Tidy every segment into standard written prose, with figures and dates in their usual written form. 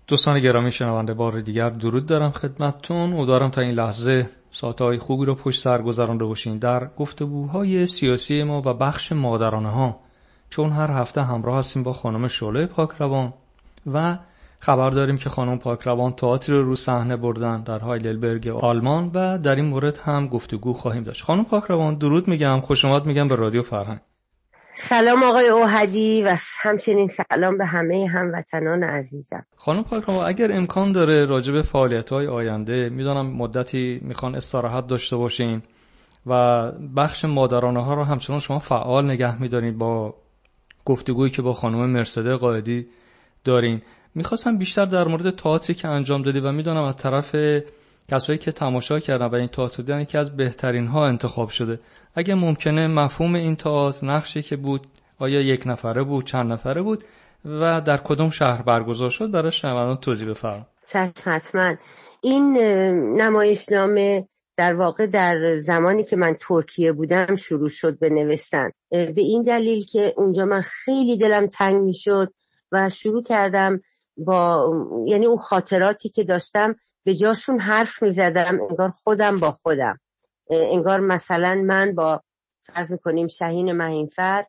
دوستان گرامی شنونده، بار دیگر درود دارم خدمتتون. امیدوارم تا این لحظه ساعتهای خوبی رو پشت سر گذرانده باشین در گفتگوهای سیاسی ما و بخش مادرانه ها، چون هر هفته همراه هستیم با خانم شعله پاکروان و خبر داریم که خانم پاکروان تئاتر رو صحنه بردن در هایدلبرگ آلمان و در این مورد هم گفتگو خواهیم داشت. خانم پاکروان درود میگم، خوش اومد میگم به رادیو فرهنگ. سلام آقای اوحدی و همچنین سلام به همه هموطنان عزیزم. خانم پاکروان، اگر امکان داره راجع به فعالیت‌های آینده، میدونم مدتی میخوان استراحت داشته باشین و بخش مادرانه ها رو همچنان شما فعال نگه میدارین با گفتگویی که با خانم مرسده قائدی دارین. میخواستم بیشتر در مورد تئاتری که انجام دادی و میدونم از طرف کسایی که تماشا کردن و این تئاتر دیدن یکی از بهترین ها انتخاب شده، اگه ممکنه مفهوم این تئاتر، نقشی که بود، آیا یک نفره بود، چند نفره بود و در کدوم شهر برگزار شد، برای شنوندگان توضیح بفرمایید. حتما. این نمایشنامه در واقع در زمانی که من ترکیه بودم شروع شد به نوشتن، به این دلیل که اونجا من خیلی دلم تنگ میشد و شروع کردم با یعنی اون خاطراتی که داشتم به جاشون حرف میزدم، انگار خودم با خودم، انگار مثلا من با فرض کنیم شهین مهینفر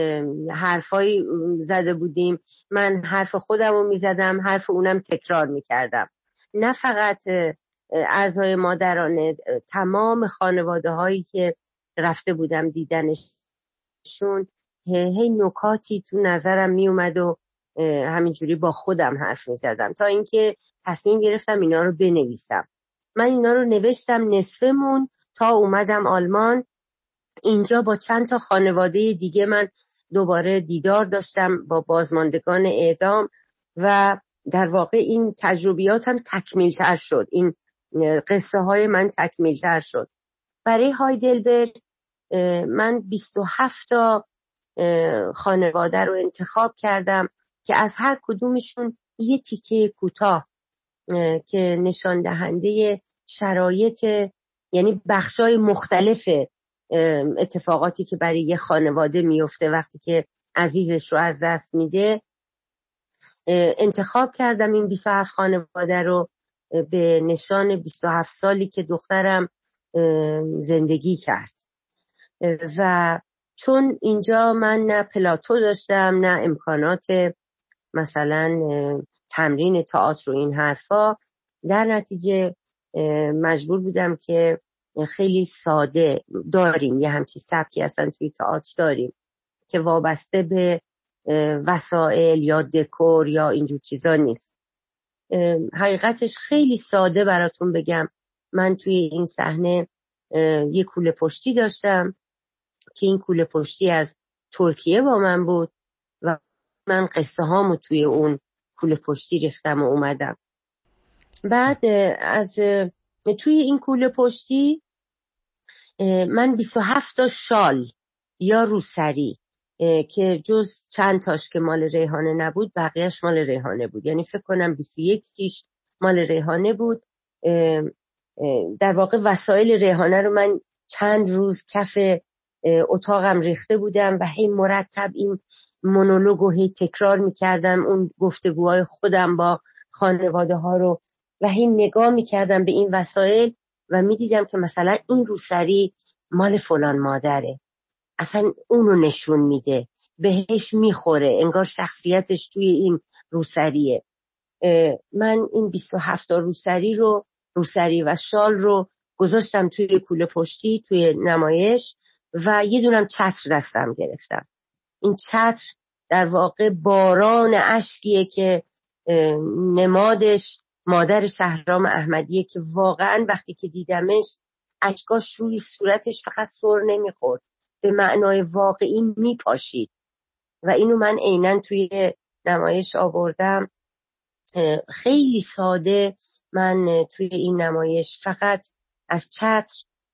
حرفایی زده بودیم، من حرف خودم رو میزدم، حرف اونم تکرار میکردم. نه فقط اعضای مادرانه، تمام خانواده هایی که رفته بودم دیدنشون، هی نکاتی تو نظرم میومد و همینجوری با خودم حرف میزدم تا اینکه تصمیم گرفتم اینا رو بنویسم. من اینا رو نوشتم نصفمون تا اومدم آلمان. اینجا با چند تا خانواده دیگه من دوباره دیدار داشتم با بازماندگان اعدام و در واقع این تجربیاتم تکمیل‌تر شد، این قصه های من تکمیل‌تر شد. برای هایدلبرگ من 27 تا خانواده رو انتخاب کردم که از هر کدومشون یه تیکه کوتاه که نشان دهنده شرایط، یعنی بخشای مختلف اتفاقاتی که برای یه خانواده میفته وقتی که عزیزش رو از دست میده، انتخاب کردم. این 27 خانواده رو به نشان 27 سالی که دخترم زندگی کرد و چون اینجا من نه پلاتو داشتم نه امکانات مثلا تمرین تئاتر و این حرفا، در نتیجه مجبور بودم که خیلی ساده داریم، یه همچی سبکی اصلا توی تئاتر داریم که وابسته به وسایل یا دکور یا اینجور چیزا نیست. حقیقتش خیلی ساده براتون بگم، من توی این صحنه یه کوله پشتی داشتم که این کوله پشتی از ترکیه با من بود و من قصه هامو توی اون کوله پشتی ریختم و اومدم. بعد از توی این کوله پشتی من 27 تا شال یا روسری که جز چند تاش که مال ریحانه نبود بقیهش مال ریحانه بود، یعنی فکر کنم 21 تیش مال ریحانه بود. در واقع وسایل ریحانه رو من چند روز کف اتاقم ریخته بودم و هی مرتب این مونولوگو هی تکرار میکردم، اون گفتگوهای خودم با خانواده ها رو، و هی نگاه میکردم به این وسایل و میدیدم که مثلا این روسری مال فلان مادره، اصلا اونو نشون میده، بهش میخوره، انگار شخصیتش توی این روسریه. من این 27 تا روسری و شال رو گذاشتم توی کوله پشتی توی نمایش و یه دونم چتر دستم گرفتم. این چتر در واقع باران اشکیه که نمادش مادر شهرام احمدیه که واقعا وقتی که دیدمش اشکاش روی صورتش فقط سر نمیخورد، به معنای واقعی میپاشید و اینو من عیناً توی نمایش آوردم. خیلی ساده من توی این نمایش فقط از چتر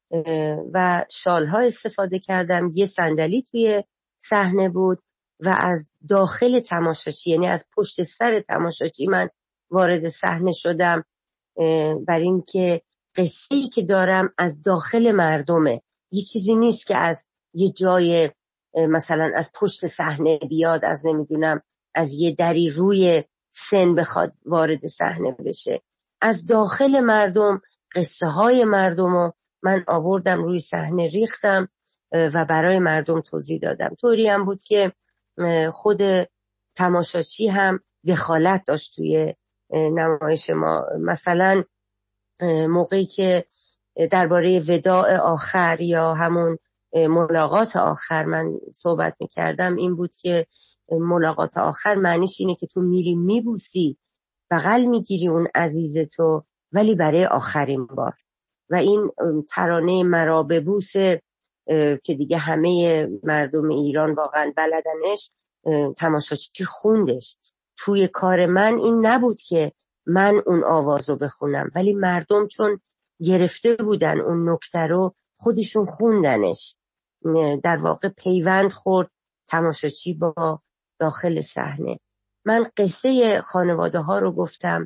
و شالها استفاده کردم. یه صندلی توی صحنه بود و از داخل تماشاچی، یعنی از پشت سر تماشاچی من وارد صحنه شدم، برای این که قصه‌ای که دارم از داخل مردمه، یه چیزی نیست که از یه جای مثلا از پشت صحنه بیاد، از نمیدونم از یه دری روی سن بخواد وارد صحنه بشه. از داخل مردم قصه های مردم رو من آوردم روی صحنه، ریختم و برای مردم توضیح دادم. طوری هم بود که خود تماشاچی هم دخالت داشت توی نمایش ما. مثلا موقعی که درباره وداع آخر یا همون ملاقات آخر من صحبت میکردم، این بود که ملاقات آخر معنیش اینه که تو میری میبوسی، بغل میگیری اون عزیز تو، ولی برای آخرین بار. و این ترانه مرا ببوس که دیگه همه مردم ایران واقعا بلدنش، تماشاچی خوندش. توی کار من این نبود که من اون آوازو بخونم، ولی مردم چون گرفته بودن اون نکته رو خودشون خوندنش. در واقع پیوند خورد تماشاچی با داخل صحنه. من قصه خانواده ها رو گفتم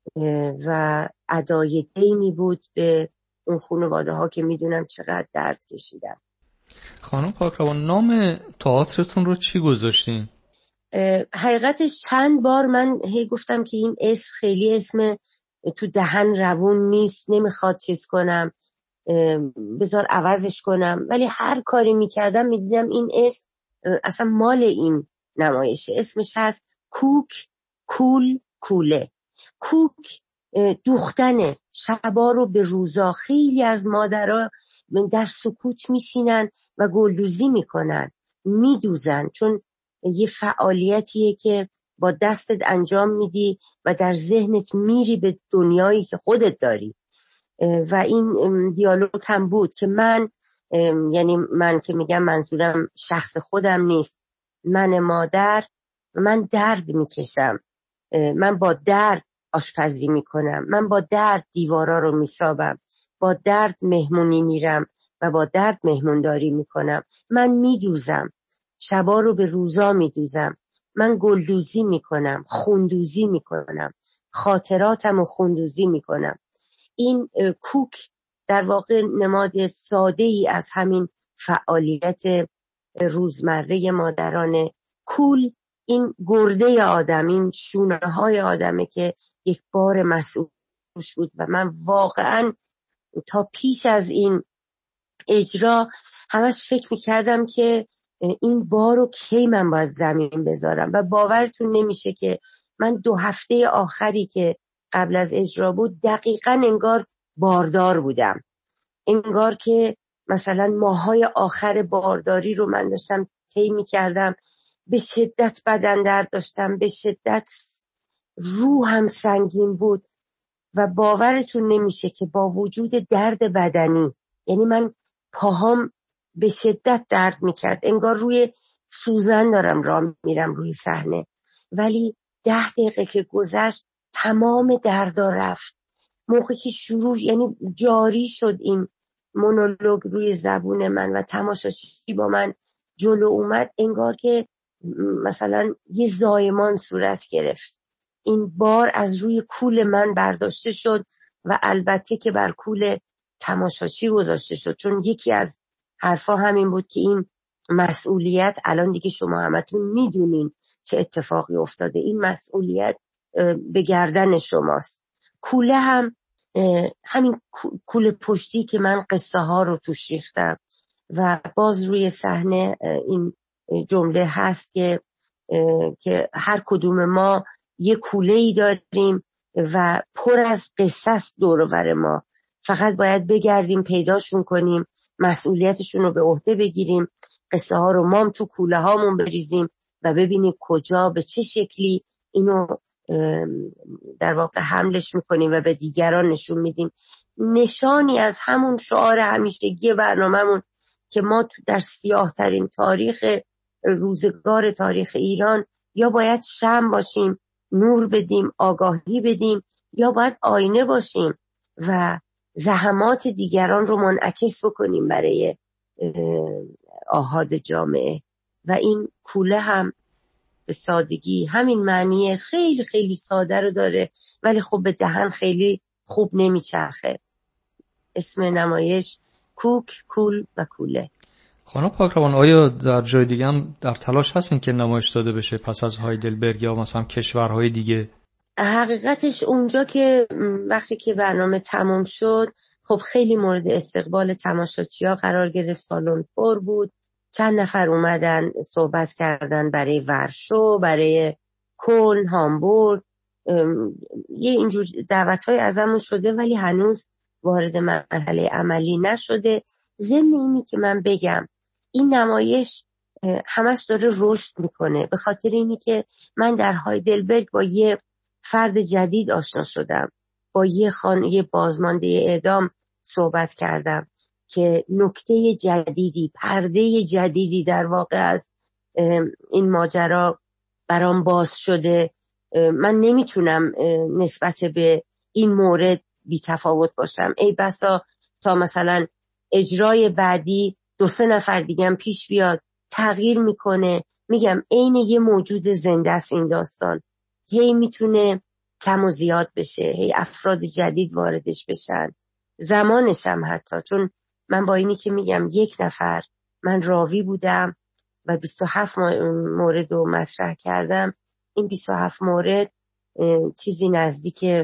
و ادای دینی بود به اون خانواده ها که میدونم چقدر درد کشیدن. خانم پاکروان، نام تئاترتون رو چی گذاشتین؟ حقیقتش چند بار من هی گفتم که این اسم خیلی اسم تو دهن روون نیست، نمیخواد چیز کنم، بذار عوضش کنم. ولی هر کاری میکردم میدیدم این اسم اصلا مال این نمایشه. اسمش هست کوک کول کوله. کوک دوختنه، شبا رو به روزا. خیلی از مادرها در سکوت میشینن و گلدوزی میکنن، میدوزن، چون یه فعالیتیه که با دستت انجام میدی و در ذهنت میری به دنیایی که خودت داری. و این دیالوگ هم بود که من، یعنی من که میگم منظورم شخص خودم نیست، من مادر، من درد میکشم، من با درد آشپزی میکنم، من با درد دیوارا رو میسابم، با درد مهمونی میرم و با درد مهمونداری میکنم. من میدوزم، شبا رو به روزا میدوزم، من گلدوزی میکنم، خوندوزی میکنم، خاطراتم رو خوندوزی میکنم. این کوک در واقع نماد ساده ای از همین فعالیت روزمره مادرانه. کول این گرده آدم، این شونه های آدمه که یک بار مسئولش بود. و من واقعا تا پیش از این اجرا همش فکر میکردم که این بارو کی من باید زمین بذارم. و باورتون نمیشه که من 2 هفته آخری که قبل از اجرا بود دقیقاً انگار باردار بودم. انگار که مثلا ماهای آخر بارداری رو من داشتم طی می‌کردم. به شدت بدن درد داشتم، به شدت روحم سنگین بود. و باورتون نمیشه که با وجود درد بدنی، یعنی من پاهام به شدت درد میکرد، انگار روی سوزن دارم راه میرم روی صحنه، ولی 10 دقیقه که گذشت تمام دردا رفت. موقعی که شروع، یعنی جاری شد این مونولوگ روی زبون من و تماشاچی با من جلو اومد، انگار که مثلا یه زایمان صورت گرفت. این بار از روی کول من برداشته شد و البته که بر کول تماشاچی گذاشته شد، چون یکی از حرفا همین بود که این مسئولیت، الان دیگه شما همتون میدونین چه اتفاقی افتاده، این مسئولیت به گردن شماست. کوله هم همین کوله پشتی که من قصه ها رو توش ریختم و باز روی صحنه این جمله هست که هر کدوم ما یه کوله‌ای داریم و پر از قصه است دور و بر ما، فقط باید بگردیم پیداشون کنیم، مسئولیتشون رو به عهده بگیریم، قصه ها رو ما تو کوله هامون بریزیم و ببینیم کجا به چه شکلی اینو در واقع حملش میکنیم و به دیگران نشون میدیم. نشانی از همون شعار همیشگی برنامه‌مون که ما در سیاه ترین تاریخ روزگار تاریخ ایران یا باید شمع باشیم، نور بدیم، آگاهی بدیم، یا باید آینه باشیم و زحمات دیگران رو منعکس بکنیم برای آحاد جامعه. و این کوله هم به سادگی همین معنی خیلی خیلی ساده رو داره، ولی خب به دهن خیلی خوب نمیچرخه. اسم نمایش کوک، کول و کوله. خانم پاکروان، آیا در جای دیگه هم در تلاش هستین که نمایش داده بشه پس از هایدلبرگ یا مثلا کشورهای دیگه؟ حقیقتش اونجا که وقتی که برنامه تمام شد، خب خیلی مورد استقبال تماشاچی‌ها قرار گرفت، سالن پر بود، چند نفر اومدن صحبت کردن برای ورشو، برای کلن، هامبورگ، یه اینجور دعوت‌های ازمون شده، ولی هنوز وارد مرحله عملی نشده. ضمن اینی که من بگم این نمایش همش داره رشد میکنه، به خاطر اینی که من در هایدلبرگ با یه فرد جدید آشنا شدم، با یه بازمانده اعدام صحبت کردم که نکته جدیدی، پرده جدیدی در واقع از این ماجرا برام باز شده. من نمیتونم نسبت به این مورد بی تفاوت باشم. ای بسا تا مثلا اجرای بعدی 2-3 نفر دیگه پیش بیاد، تغییر میکنه. میگم عین یه موجود زنده است این داستان، هی میتونه کم و زیاد بشه، هی افراد جدید واردش بشن، زمانش هم حتی. چون من با اینی که میگم 1 نفر، من راوی بودم و 27 مورد رو مطرح کردم. این 27 مورد چیزی نزدیک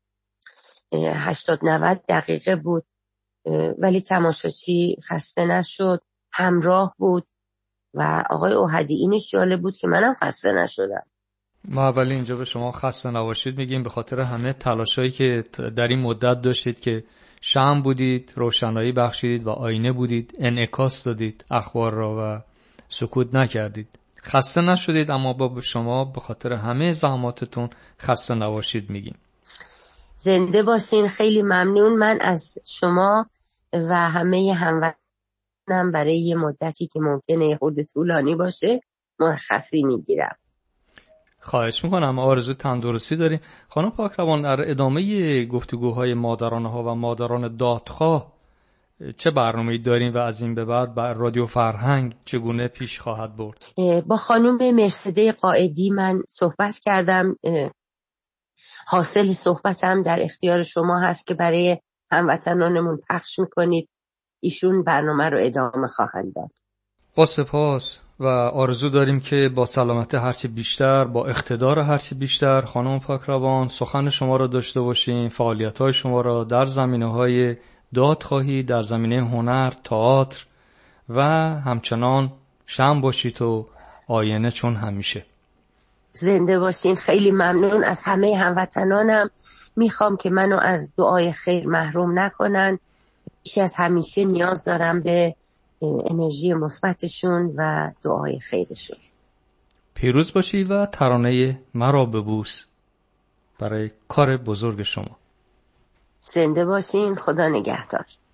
80-90 دقیقه بود، ولی تماشاچی خسته نشد، همراه بود. و آقای اوحدی اینش جالب بود که منم خسته نشدم. ما اولی اینجا به شما خسته نباشید میگیم، به خاطر همه تلاشایی که در این مدت داشتید که شمع بودید، روشنایی بخشیدید و آینه بودید، انعکاس دادید اخبار را و سکوت نکردید. خسته نشدید، اما با شما به خاطر همه زحماتتون خسته نباشید میگیم. زنده باشین. خیلی ممنون. من از شما و همه هموطنم برای یه مدتی که ممکنه خود طولانی باشه مرخصی میگیرم. خواهش میکنم. آرزو تندرستی داریم. خانم پاکروان، در ادامه گفتگوهای مادرانه ها و مادران دادخواه چه برنامه‌ای داریم و از این به بعد بر رادیو فرهنگ چگونه پیش خواهد برد؟ با خانم مرسده قائدی من صحبت کردم. حاصل صحبتم در اختیار شما هست که برای هموطنانمون پخش میکنید. ایشون برنامه رو ادامه خواهند داد. با سپاس و آرزو داریم که با سلامت هرچی بیشتر، با اقتدار هرچی بیشتر خانم پاکروان سخن شما را داشته باشیم، فعالیت‌های شما را در زمینه‌های دادخواهی، در زمینه هنر، تئاتر و همچنان شمع باشید و آینه چون همیشه. زنده باشین. خیلی ممنون از همه هموطنانم. میخوام که منو از دعای خیر محروم نکنن. بیش از همیشه نیاز دارم به انرژی مثبتشون و دعای خیرشون. پیروز باشی و ترانه مرا ببوس برای کار بزرگ شما. زنده باشین. خدا نگهدار.